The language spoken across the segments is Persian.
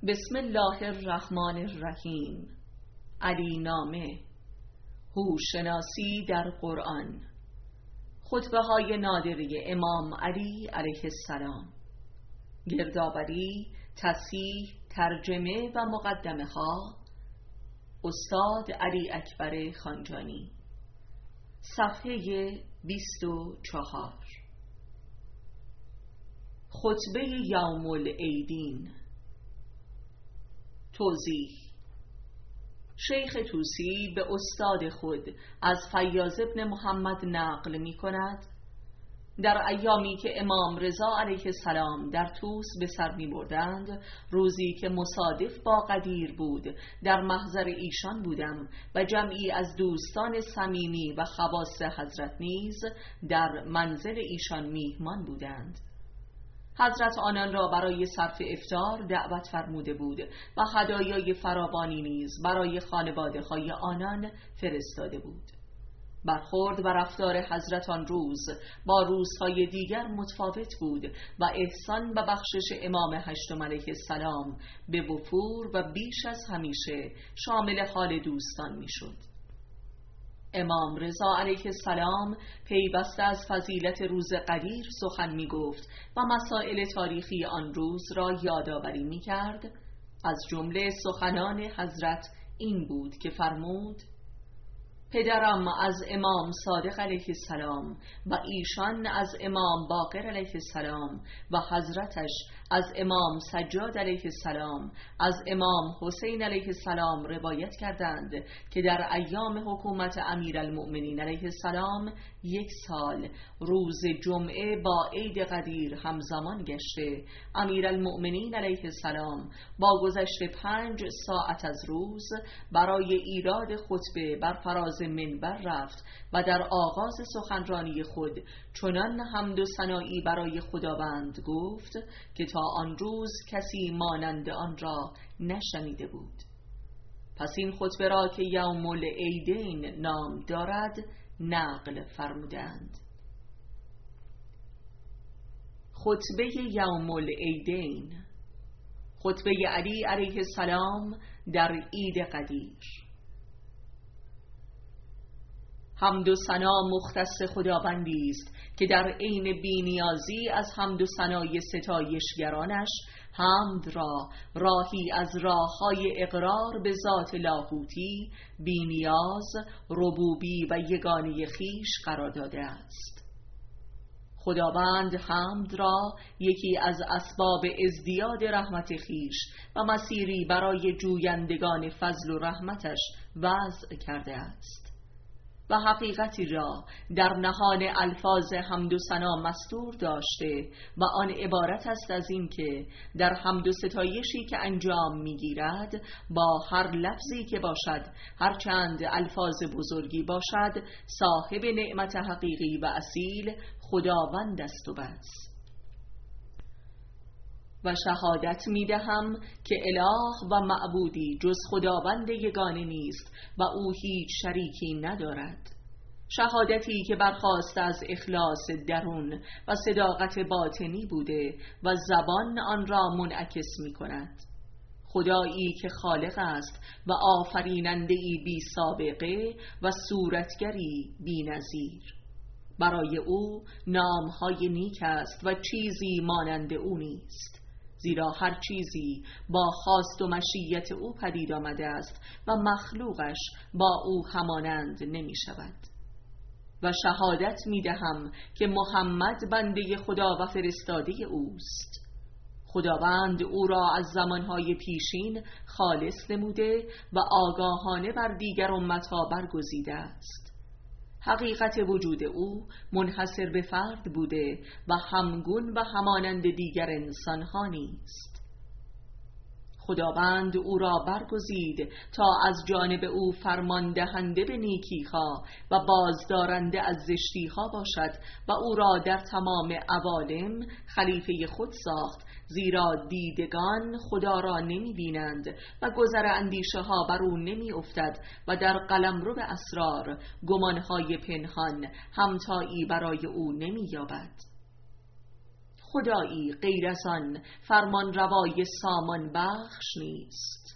بسم الله الرحمن الرحیم. علی نامه، هوش‌شناسی در قرآن. خطبه های نادره امام علی علیه السلام. گردآوری، تصحیح، ترجمه و مقدمه ها استاد علی اکبر خانجانی. صفحه 24. خطبه یوم العیدین. توضیح: شیخ طوسی به استاد خود از فیاض ابن محمد نقل می کند در ایامی که امام رضا علیه السلام در طوس به سر می بردند، روزی که مصادف با قدیر بود، در محضر ایشان بودم و جمعی از دوستان صمیمی و خواص حضرت نیز در منزل ایشان میهمان بودند. حضرت آنان را برای صرف افطار دعوت فرموده بود و هدایای فراوانی نیز برای خانواده‌های آنان فرستاده بود. برخورد و رفتار حضرت آن روز با روزهای دیگر متفاوت بود و احسان و بخشش امام هشتم علیه السلام به وفور و بیش از همیشه شامل حال دوستان میشد. امام رضا علیه السلام پیوسته از فضیلت روز قدیر سخن می گفت و مسائل تاریخی آن روز را یادآوری می کرد. از جمله سخنان حضرت این بود که فرمود: پدرم از امام صادق علیه السلام و ایشان از امام باقر علیه السلام و حضرتش از امام سجاد علیه السلام از امام حسین علیه السلام روایت کردند که در ایام حکومت امیرالمؤمنین علیه السلام 1 سال روز جمعه با عید قدیر همزمان گشته، امیرالمؤمنین علیه السلام با گذشت 5 ساعت از روز برای ایراد خطبه بر فراز منبر رفت و در آغاز سخنرانی خود چنان حمد و ثنایی برای خداوند گفت که تا آن روز کسی مانند آن را نشنیده بود. پس این خطبه را که یوم العیدین نام دارد نقل فرمودند. خطبه یوم العیدین، خطبه علی علیه السلام در عید قدیر. حمد و ثنا مختص خداوندی است که در عین بی‌نیازی از حمد و ثنای ستایشگرانش حمد را راهی از راه‌های اقرار به ذات لاهوتی، بی‌نیاز، ربوبی و یگانه خویش قرار داده است. خداوند حمد را یکی از اسباب ازدیاد رحمت خویش و مسیری برای جویندگان فضل و رحمتش وضع کرده است و حقیقتی را در نهان الفاظ حمد و ثنا مستور داشته و آن عبارت است از این که در حمد و ستایشی که انجام میگیرد با هر لفظی که باشد، هرچند الفاظ بزرگی باشد، صاحب نعمت حقیقی و اصیل خداوند است و بس. و شهادت میدهم که اله و معبودی جز خداوند یگانه نیست و او هیچ شریکی ندارد. شهادتی که برخاسته از اخلاص درون و صداقت باطنی بوده و زبان آن را منعکس می کند. خدایی که خالق است و آفریننده‌ای بی سابقه و صورتگری بی نظیر. برای او نامهای نیک است و چیزی مانند او نیست، زیرا هر چیزی با خواست و مشیت او پدید آمده است و مخلوقش با او همانند نمی شود. و شهادت می دهم که محمد بنده خدا و فرستاده اوست. خداوند او را از زمانهای پیشین خالص نموده و آگاهانه بر دیگر امتها برگزیده است. حقیقت وجود او منحصر به فرد بوده و همگون و همانند دیگر انسانها نیست. خداوند او را برگزید تا از جانب او فرمان دهنده به نیکیها و بازدارنده از زشتیها باشد و او را در تمام عوالم خلیفه خود ساخت، زیرا دیدگان خدا را نمی بینند و گذر اندیشه ها بر او نمی افتد و در قلمرو اسرار گمانهای پنهان همتایی برای او نمی یابد. خدایی غیر از آن فرمان روای سامان بخش نیست.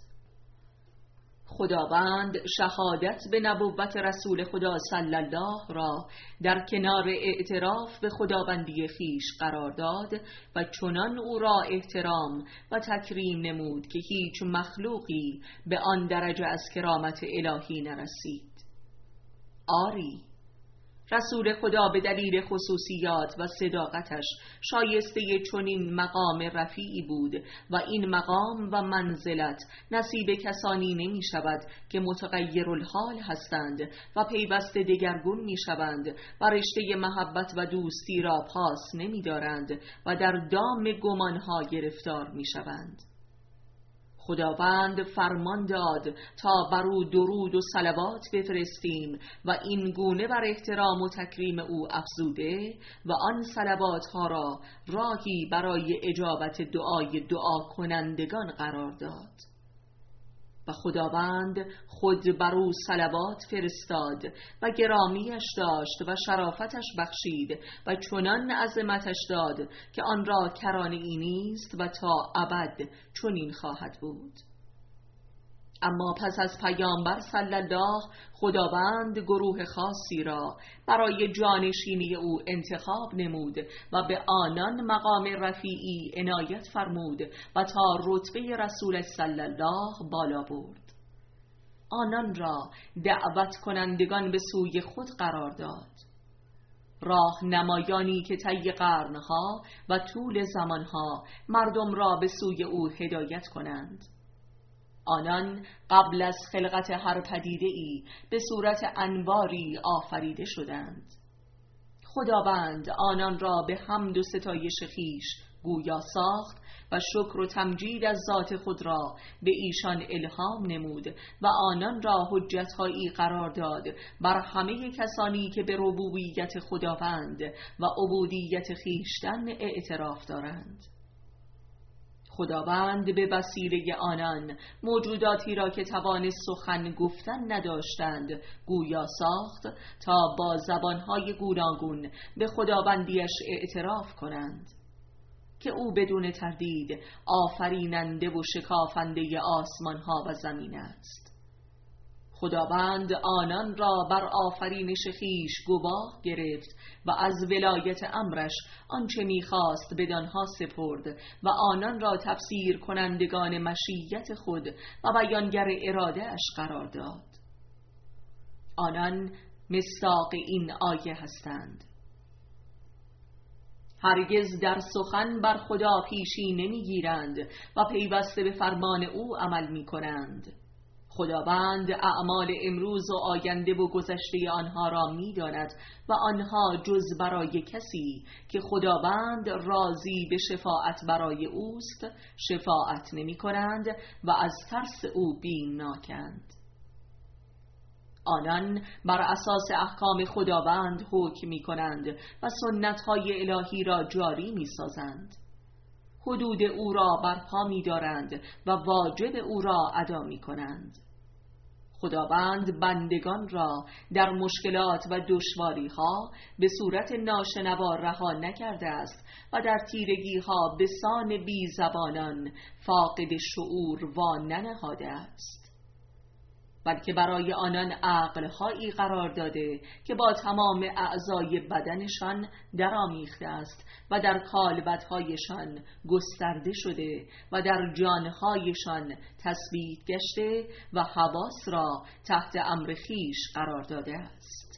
خداوند شهادت به نبوت رسول خدا صلی الله را در کنار اعتراف به خداوندی خویش قرار داد و چنان او را احترام و تکریم نمود که هیچ مخلوقی به آن درجه از کرامت الهی نرسید. آری، رسول خدا به دلیل خصوصیات و صداقتش شایسته چنین مقام رفیعی بود و این مقام و منزلت نصیب کسانی نمی شود که متغیرالحال هستند و پیوسته دگرگون می شوند و رشته محبت و دوستی را پاس نمی دارند و در دام گمانها گرفتار می شوند. خداوند فرمان داد تا بر او درود و صلوات بفرستیم و این گونه بر احترام و تکریم او افزوده و آن صلوات ها را راهی برای اجابت دعای دعا کنندگان قرار داد. و خداوند خود بر او صلوات فرستاد و گرامیش داشت و شرافتش بخشید و چنان عظمتش داد که آن را کرانه ای نیست و تا ابد چنین خواهد بود. اما پس از پیامبر صلی الله، خداوند گروه خاصی را برای جانشینی او انتخاب نمود و به آنان مقام رفیعی عنایت فرمود و تا رتبه رسول صلی الله بالا برد. آنان را دعوت کنندگان به سوی خود قرار داد، راه نمایانی که طی قرنها و طول زمانها مردم را به سوی او هدایت کنند. آنان قبل از خلقت هر پدیده‌ای به صورت انواری آفریده شدند. خداوند آنان را به حمد و ستایش خویش گویا ساخت و شکر و تمجید از ذات خود را به ایشان الهام نمود و آنان را حجت‌هایی قرار داد بر همه کسانی که به ربوبیت خداوند و عبودیت خویشتن اعتراف دارند. خداوند به وسیله آنان موجوداتی را که توان سخن گفتن نداشتند گویا ساخت تا با زبانهای گوناگون به خداوندیش اعتراف کنند که او بدون تردید آفریننده و شکافنده آسمانها و زمین است. خداوند آنان را بر آفرینش خویش گواه گرفت و از ولایت امرش آنچه می‌خواست بدانها سپرد و آنان را تفسیر کنندگان مشیت خود و بیانگر اراده اش قرار داد. آنان مصداق این آیه هستند: هرگز در سخن بر خدا پیشی نمیگیرند و پیوسته به فرمان او عمل میکنند. خداوند اعمال امروز و آینده و گذشته آنها را می‌داند و آنها جز برای کسی که خداوند راضی به شفاعت برای اوست شفاعت نمی‌کنند و از ترس او بیمناکند. آنان بر اساس احکام خداوند حکم می‌کنند و سنت‌های الهی را جاری می‌سازند. حدود او را برپا می‌دارند و واجب او را ادا می‌کنند. خداوند بندگان را در مشکلات و دشواری‌ها به صورت ناشنوا رها نکرده است و در تیرگی‌ها به سان بی زبانان فاقد شعور وا ننهاده است، بلکه برای آنان عقل‌هایی قرار داده که با تمام اعضای بدنشان درآمیخته است و در کالبدهایشان گسترده شده و در جانهایشان تثبیت گشته و حواس را تحت امر خویش قرار داده است.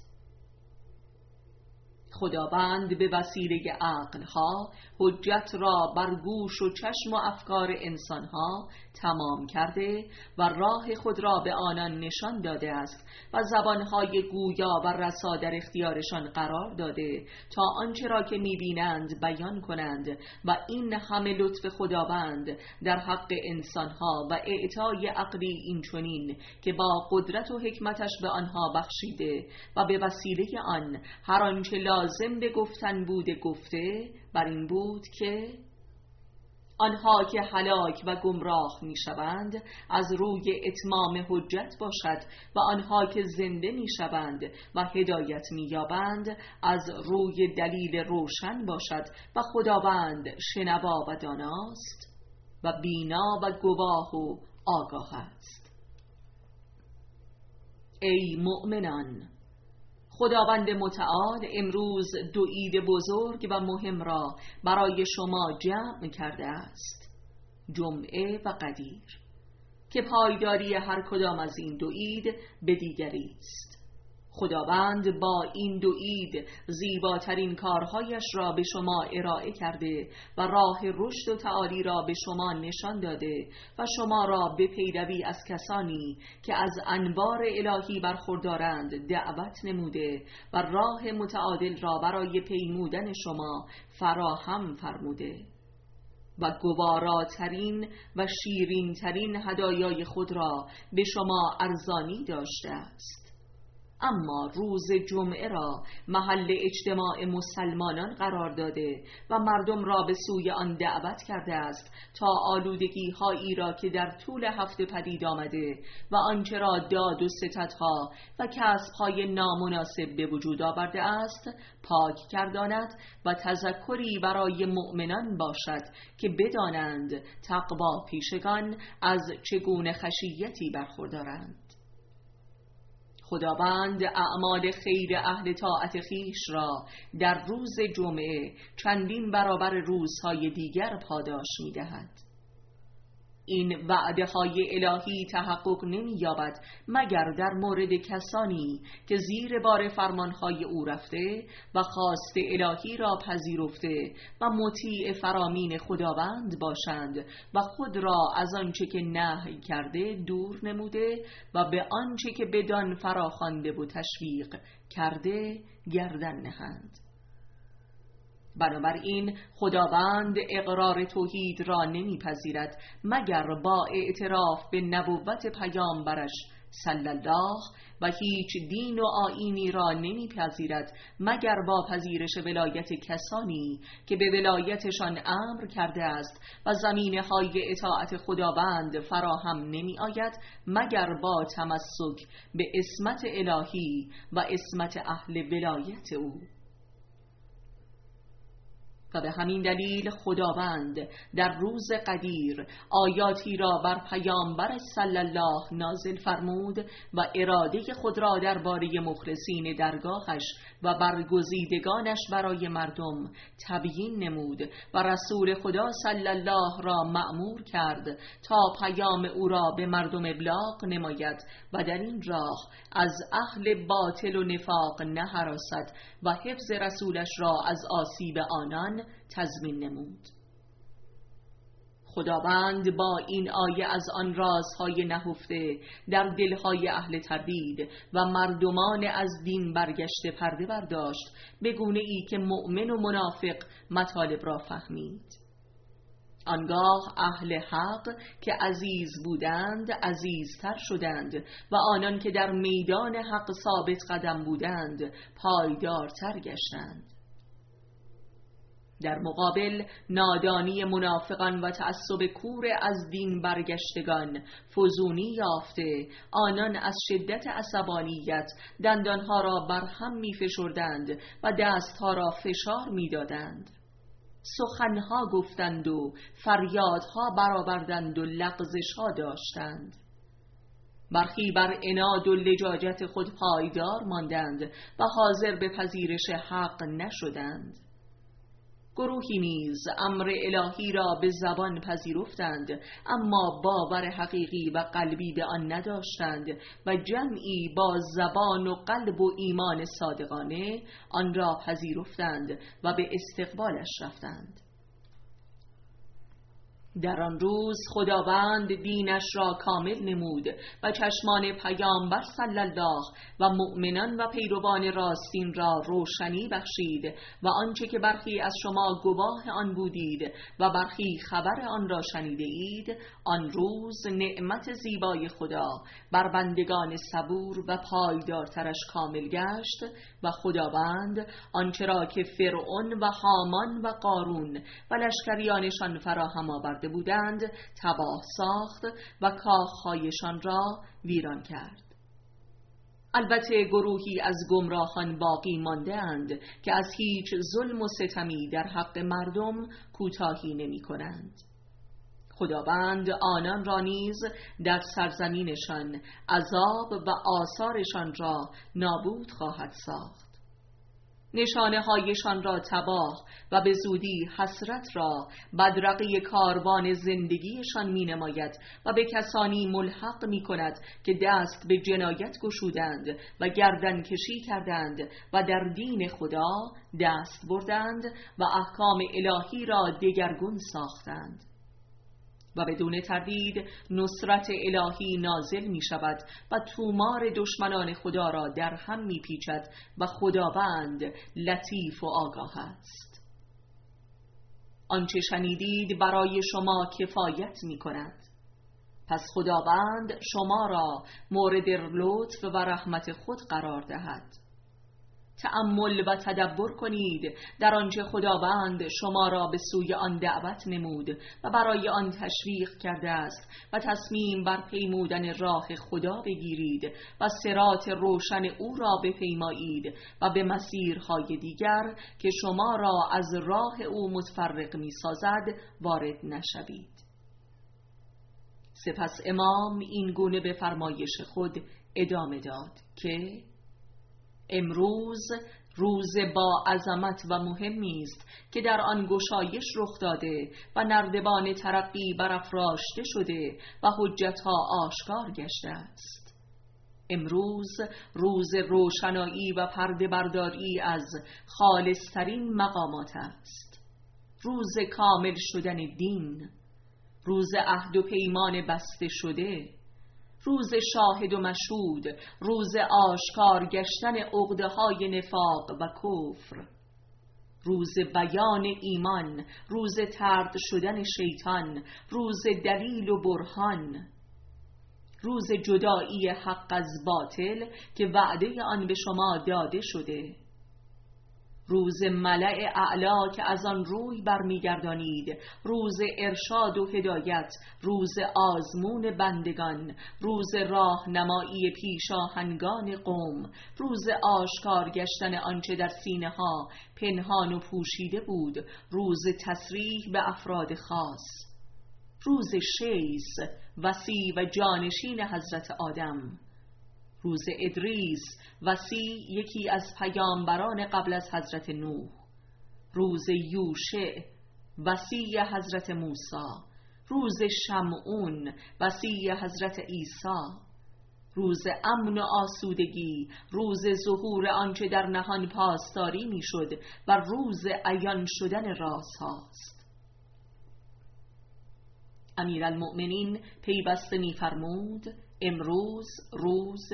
خداوند به وسیله عقلها حجت را بر گوش و چشم و افکار انسانها تمام کرده و راه خود را به آنان نشان داده است و زبانهای گویا و رسا در اختیارشان قرار داده تا آنچه را که می‌بینند بیان کنند و این همه لطف خداوند در حق انسانها و اعطای عقلی اینچنین که با قدرت و حکمتش به آنها بخشیده و به وسیله آن هر آنچه لازم به گفتن بوده گفته بر این بود که آنها که هلاک و گمراه می شوند از روی اتمام حجت باشد و آنها که زنده می شوند و هدایت می یابند از روی دلیل روشن باشد و خداوند شنوا و داناست و بینا و گواه و آگاه است. ای مؤمنان، خداوند متعال امروز دو عید بزرگ و مهم را برای شما جمع کرده است، جمعه و قدیر، که پایداری هر کدام از این دو عید به دیگری است. خداوند با این دو عید زیباترین کارهایش را به شما ارائه کرده و راه رشد و تعالی را به شما نشان داده و شما را به پیروی از کسانی که از انوار الهی برخوردارند دعوت نموده و راه متعادل را برای پیمودن شما فراهم فرموده و گواراترین و شیرینترین هدایای خود را به شما ارزانی داشته است. اما روز جمعه را محل اجتماع مسلمانان قرار داده و مردم را به سوی آن دعوت کرده است تا آلودگی هایی را که در طول هفته پدید آمده و آنچه را داد و ستدها و کسبهای نامناسب به وجود آورده است پاک گرداند و تذکری برای مؤمنان باشد که بدانند تقوا پیشگان از چگونه خشیتی برخوردارند. خداوند اعمال خیر اهل طاعت خویش را در روز جمعه چندین برابر روزهای دیگر پاداش می دهد. این وعده های الهی تحقق نمی یابد مگر در مورد کسانی که زیر بار فرمانهای او رفته و خواست الهی را پذیرفته و مطیع فرامین خداوند باشند و خود را از آنچه که نهی کرده دور نموده و به آنچه که بدان فراخوانده و تشویق کرده گردن نهند. بنابراین خداوند اقرار توحید را نمیپذیرد مگر با اعتراف به نبوت پیامبرش صلی الله و هیچ دین و آیینی را نمیپذیرد مگر با پذیرش ولایت کسانی که به ولایتشان امر کرده است و زمینه‌های اطاعت خداوند فراهم نمی آید مگر با تمسک به عصمت الهی و عصمت اهل ولایت او. و به همین دلیل خداوند در روز قدیر آیاتی را بر پیامبر صلی الله نازل فرمود و اراده خود را درباره مخلصین درگاهش و برگزیدگانش برای مردم تبیین نمود و رسول خدا صلی الله را مأمور کرد تا پیام او را به مردم ابلاغ نماید و در این راه از اهل باطل و نفاق نهراسد و حفظ رسولش را از آسیب آنان تضمین نمود. خداوند با این آیه از آن رازهای نهفته در دلهای اهل تردید و مردمان از دین برگشته پرده برداشت به گونه ای که مؤمن و منافق مطالب را فهمید. آنگاه اهل حق که عزیز بودند عزیزتر شدند و آنان که در میدان حق ثابت قدم بودند پایدارتر گشتند. در مقابل نادانی منافقان و تعصب کور از دین برگشتگان فزونی یافته، آنان از شدت عصبانیت دندانها را بر هم می فشردند و دستها را فشار می دادند. سخنها گفتند و فریادها برآوردند و لغزشها داشتند. برخی بر عناد و لجاجت خود پایدار ماندند و حاضر به پذیرش حق نشدند. گروهی نیز امر الهی را به زبان پذیرفتند اما باور حقیقی و قلبی به آن نداشتند و جمعی با زبان و قلب و ایمان صادقانه آن را پذیرفتند و به استقبالش رفتند. در آن روز خداوند دینش را کامل نمود و چشمان پیامبر صلی الله و مؤمنان و پیروان راستین را روشنی بخشید و آنچه که برخی از شما گواه آن بودید و برخی خبر آن را شنیده اید، آن روز نعمت زیبای خدا بر بندگان صبور و پایدارترش کامل گشت و خداوند آنچه را که فرعون و هامان و قارون و لشکریانشان فراهم آورده بودند تباه ساخت و کاخهایشان را ویران کرد. البته گروهی از گمراهان باقی مانده اند که از هیچ ظلم و ستمی در حق مردم کوتاهی نمی کنند. خداوند آنان را نیز در سرزمینشان عذاب و آثارشان را نابود خواهد ساخت. نشانه هایشان را تباه و به زودی حسرت را بدرقه کاروان زندگیشان می نماید و به کسانی ملحق می کند که دست به جنایت گشودند و گردن کشی کردند و در دین خدا دست بردند و احکام الهی را دگرگون ساختند. و بدون تردید نصرت الهی نازل می شود و تومار دشمنان خدا را در هم می پیچد و خداوند لطیف و آگاه است. آنچه شنیدید برای شما کفایت می کند. پس خداوند شما را مورد لطف و رحمت خود قرار دهد. تأمل و تدبر کنید در آنچه خداوند شما را به سوی آن دعوت نمود و برای آن تشویق کرده است و تصمیم بر پیمودن راه خدا بگیرید و صراط روشن او را بپیمایید و به مسیرهای دیگر که شما را از راه او متفرق می سازد وارد نشوید. سپس امام این گونه به فرمایش خود ادامه داد که امروز روز با عظمت و مهمی است که در آن گشایش رخ داده و نردبان ترقی برافراشته شده و حجتها آشکار گشته است. امروز روز روشنایی و پرده برداری از خالصترین مقامات است. روز کامل شدن دین، روز عهد و پیمان بسته شده، روز شاهد و مشهود، روز آشکار گشتن عقده‌های نفاق و کفر، روز بیان ایمان، روز طرد شدن شیطان، روز دلیل و برهان، روز جدایی حق از باطل که وعده آن به شما داده شده، روز ملأ اعلا که از آن روی برمیگردانید، روز ارشاد و هدایت، روز آزمون بندگان، روز راهنمایی پیشاهنگان قوم، روز آشکار گشتن آنچه در سینه ها پنهان و پوشیده بود، روز تصریح به افراد خاص، روز شیس وصی و جانشین حضرت آدم، روز ادریس وصی یکی از پیامبران قبل از حضرت نوح، روز یوشع وصی حضرت موسی، روز شمعون وصی حضرت عیسی، روز امن و آسودگی، روز ظهور آنچه در نهان پاسداری میشد و روز عیان شدن رازهاست. امیرالمؤمنین پیوسته می‌فرمود امروز روز.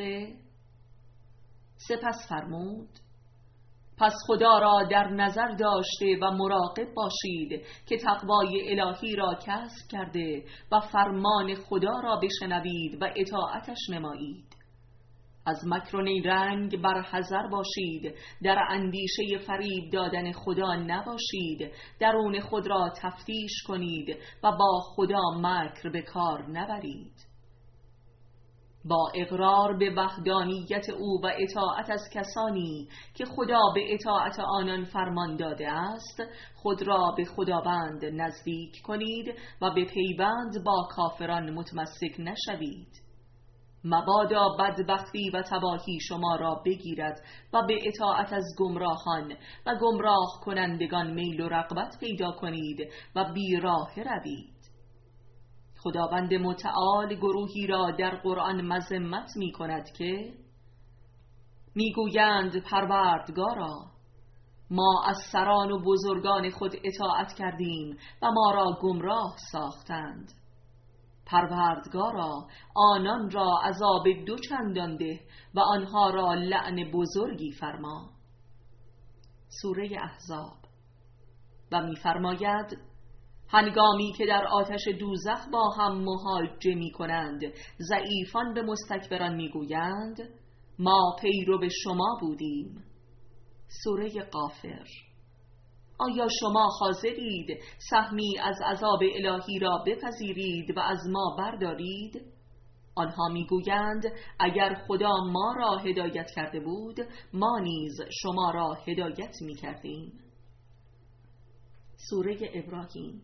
سپس فرمود پس خدا را در نظر داشته و مراقب باشید که تقوای الهی را کسب کرده و فرمان خدا را بشنوید و اطاعتش نمایید. از مکر و نیرنگ برحذر باشید، در اندیشه فریب دادن خدا نباشید، درون خود را تفتیش کنید و با خدا مکر به کار نبرید. با اقرار به وحدانیت او و اطاعت از کسانی که خدا به اطاعت آنان فرمان داده است، خود را به خداوند نزدیک کنید و به پیوند با کافران متمسک نشوید. مبادا بدبختی و تباهی شما را بگیرد و به اطاعت از گمراهان و گمراه کنندگان میل و رغبت پیدا کنید و بیراه روید. خداوند متعال گروهی را در قرآن مذمت می کند که میگویند پروردگارا ما از سران و بزرگان خود اطاعت کردیم و ما را گمراه ساختند. پروردگارا آنان را عذاب دو چندان ده و آنها را لعن بزرگی فرما. سوره احزاب. و می‌فرماید هنگامی که در آتش دوزخ با هم محاجه می‌کنند، ضعیفان به مستکبران می‌گویند ما پیرو شما بودیم. سوره غافر. آیا شما حاضرید سهمی از عذاب الهی را بپذیرید و از ما بردارید؟ آنها میگویند اگر خدا ما را هدایت کرده بود ما نیز شما را هدایت میکردیم. سوره ابراهیم.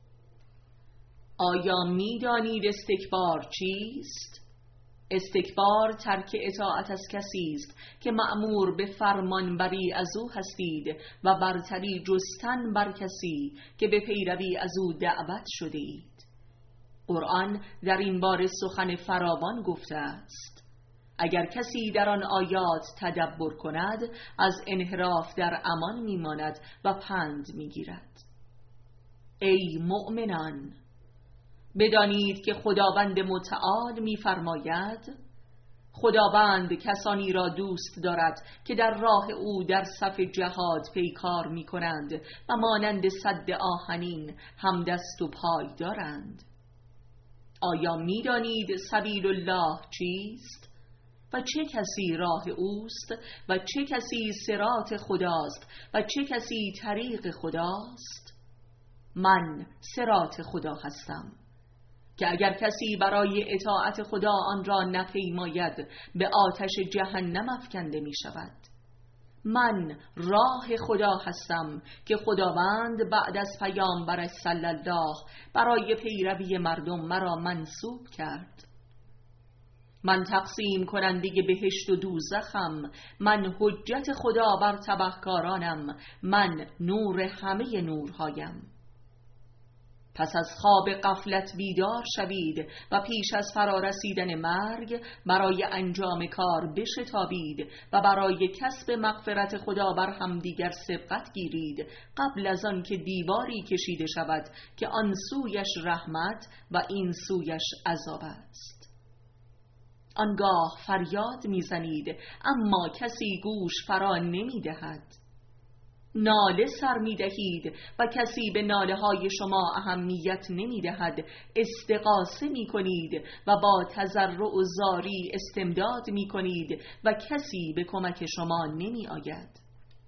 آیا میدانید استکبار چیست؟ استکبار ترک اطاعت از کسی است که مأمور به فرمانبری از او هستید و برتری جستن بر کسی که به پیروی از او دعوت شده اید. قرآن در این باره سخن فراوان گفته است. اگر کسی در آن آیات تدبر کند از انحراف در امان میماند و پند میگیرد. ای مؤمنان، بدانید که خداوند متعال می‌فرماید خداوند کسانی را دوست دارد که در راه او در صف جهاد پیکار می‌کنند و مانند سد آهنین همدست و پای دارند. آیا می‌دانید سبیل الله چیست؟ و چه کسی راه اوست و چه کسی صراط خداست و چه کسی طریق خداست؟ من صراط خدا هستم که اگر کسی برای اطاعت خدا آن را نپیماید به آتش جهنم افکنده می شود. من راه خدا هستم که خداوند بعد از پیامبرش صلی الله برای پیروی مردم مرا منصوب کرد. من تقسیم کننده بهشت و دوزخم، من حجت خدا بر تبهکارانم، من نور همه نورهایم. پس از خواب غفلت بیدار شوید و پیش از فرارسیدن مرگ برای انجام کار بشتابید و برای کسب مغفرت خدا بر همدیگر سبقت گیرید قبل از آن که دیواری کشیده شود که آن سویش رحمت و این سویش عذاب است. آنگاه فریاد میزنید اما کسی گوش فرا نمیدهد. ناله سر می دهید و کسی به ناله های شما اهمیت نمی دهد. استغاثه می کنید و با تضرع و زاری استمداد می کنید و کسی به کمک شما نمی آید.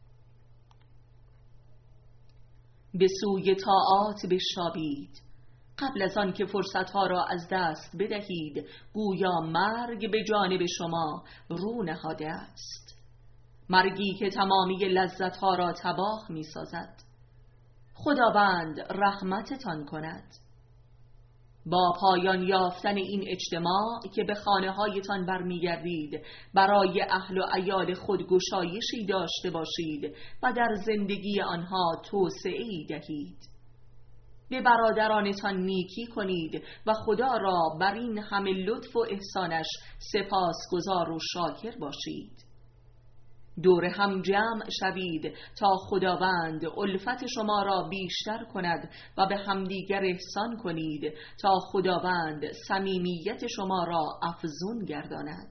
به سوی طاعات بشتابید قبل از آن که فرصتها را از دست بدهید، گویا مرگ به جانب شما رو نهاده است، مرگی که تمامی لذتها را تباه می سازد. خداوند رحمتتان کند. با پایان یافتن این اجتماع که به خانه هایتان برمیگردید برای اهل و عیال خود گشایشی داشته باشید و در زندگی آنها توسعه‌ای دهید. به برادرانتان نیکی کنید و خدا را بر این همه لطف و احسانش سپاسگزار و شاکر باشید. دور هم جمع شوید تا خداوند الفت شما را بیشتر کند و به همدیگر احسان کنید تا خداوند صمیمیت شما را افزون گرداند.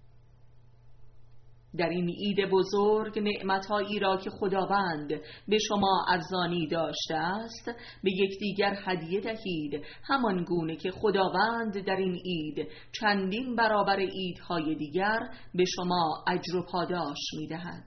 در این عید بزرگ نعمتهایی را که خداوند به شما ارزانی داشته است به یکدیگر هدیه دهید، همان گونه که خداوند در این عید چندین برابر عیدهای دیگر به شما اجر و پاداش می دهد.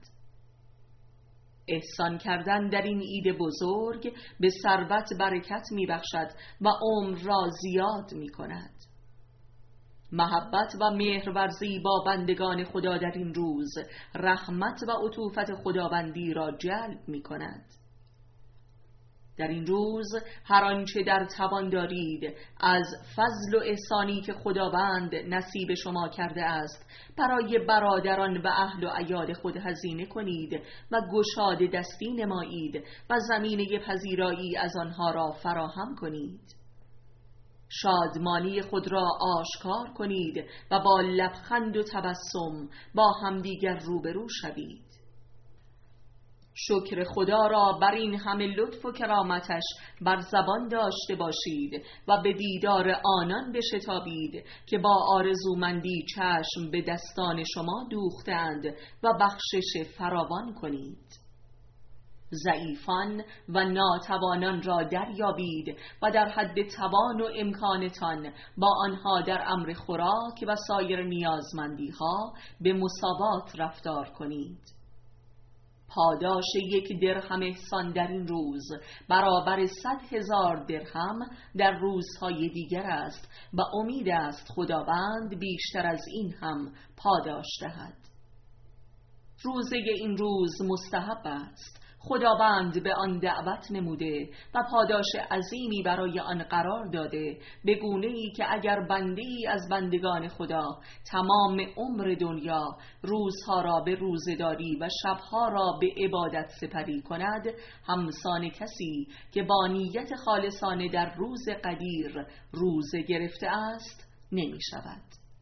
احسان کردن در این عید بزرگ به ثروت برکت می بخشد و عمر را زیاد می کند. محبت و مهرورزی با بندگان خدا در این روز رحمت و عطوفت خداوندی را جلب می کند. در این روز هر آنچه در توان دارید از فضل و احسانی که خداوند نصیب شما کرده است برای برادران و اهل و عیال خود هزینه کنید و گشاده دستی نمایید و زمینه پذیرایی از آنها را فراهم کنید. شادمانی خود را آشکار کنید و با لبخند و تبسم با همدیگر روبرو شوید. شکر خدا را بر این همه لطف و کرامتش بر زبان داشته باشید و به دیدار آنان بشتابید که با آرزومندی چشم به دستان شما دوختند و بخشش فراوان کنید. ضعیفان و ناتوانان را دریابید و در حد توان و امکانتان با آنها در امر خوراک و سایر نیازمندی‌ها به مساوات رفتار کنید. پاداش 1 درهم احسان در این روز برابر 100,000 درهم در روزهای دیگر است و امید است خداوند بیشتر از این هم پاداش دهد. روزه این روز مستحب است. خداوند به آن دعوت نموده و پاداش عظیمی برای آن قرار داده، به گونه‌ای که اگر بنده‌ای از بندگان خدا تمام عمر دنیا روزها را به روزه‌داری و شبها را به عبادت سپری کند، همسان کسی که با نیت خالصانه در روز قدیر روزه گرفته است نمی شود.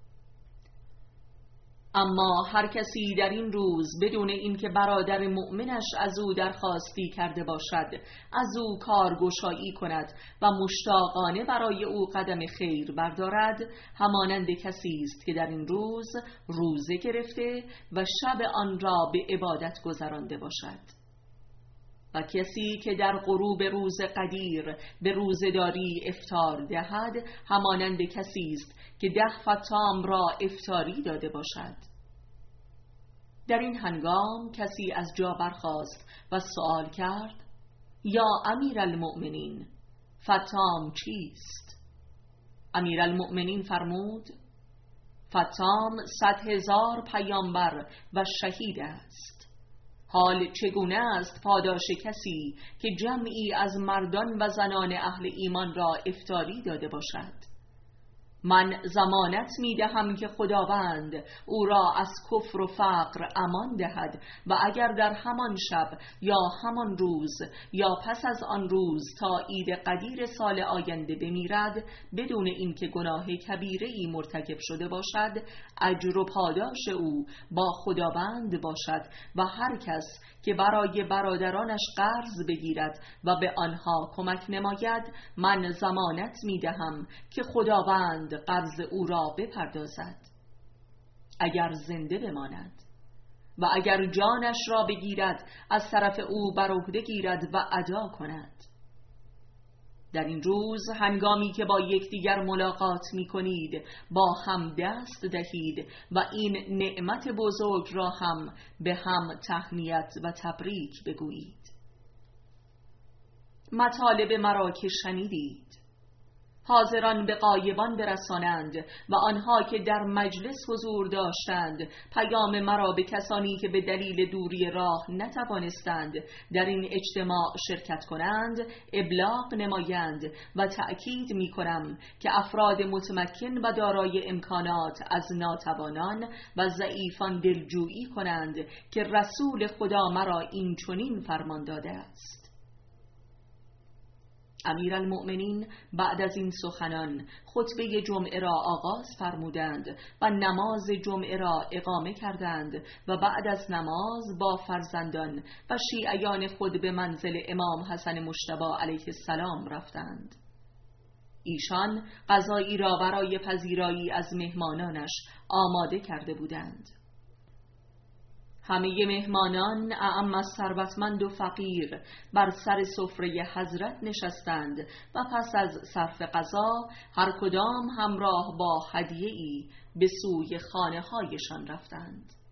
اما هر کسی در این روز بدون اینکه برادر مؤمنش از او درخواستی کرده باشد از او کارگشایی کند و مشتاقانه برای او قدم خیر بردارد، همانند کسی است که در این روز روزه گرفته و شب آن را به عبادت گذرانده باشد. و کسی که در غروب روز قدیر به روزه‌داری افطار دهد، همانند کسی است که 10 فطام را افطاری داده باشد. در این هنگام کسی از جا برخاست و سوال کرد: یا امیرالمؤمنین، فطام چیست؟ امیرالمؤمنین فرمود: فطام 100,000 پیامبر و شهید است. حال چگونه است پاداش کسی که جمعی از مردان و زنان اهل ایمان را افطاری داده باشد؟ من ضمانت می دهم که خداوند او را از کفر و فقر امان دهد و اگر در همان شب یا همان روز یا پس از آن روز تا عید قدیر سال آینده بمیرد بدون اینکه گناه کبیره‌ای مرتکب شده باشد، اجر و پاداش او با خداوند باشد و هر کس که برای برادرانش قرض بگیرد و به آنها کمک نماید، من ضمانت می دهم که خداوند قرض او را بپردازد اگر زنده بماند، و اگر جانش را بگیرد از طرف او بر عهده گیرد و ادا کند. در این روز هنگامی که با یکدیگر ملاقات می کنید با هم دست دهید و این نعمت بزرگ را هم به هم تهنیت و تبریک بگویید. مطالب مرا که شنیدید حاضران به غایبان برسانند و آنها که در مجلس حضور داشتند پیام مرا به کسانی که به دلیل دوری راه نتوانستند در این اجتماع شرکت کنند ابلاغ نمایند و تأکید می کنم که افراد متمکن و دارای امکانات از ناتوانان و ضعیفان دلجویی کنند که رسول خدا مرا این چنین فرمان داده است. امیرالمؤمنین بعد از این سخنان خطبه جمعه را آغاز فرمودند و نماز جمعه را اقامه کردند و بعد از نماز با فرزندان و شیعیان خود به منزل امام حسن مجتبی علیه السلام رفتند. ایشان غذایی را برای پذیرایی از مهمانانش آماده کرده بودند. همه مهمانان اعم از ثروتمند و فقیر بر سر سفره حضرت نشستند و پس از صرف غذا هر کدام همراه با هدیه‌ای به سوی خانه هایشان رفتند.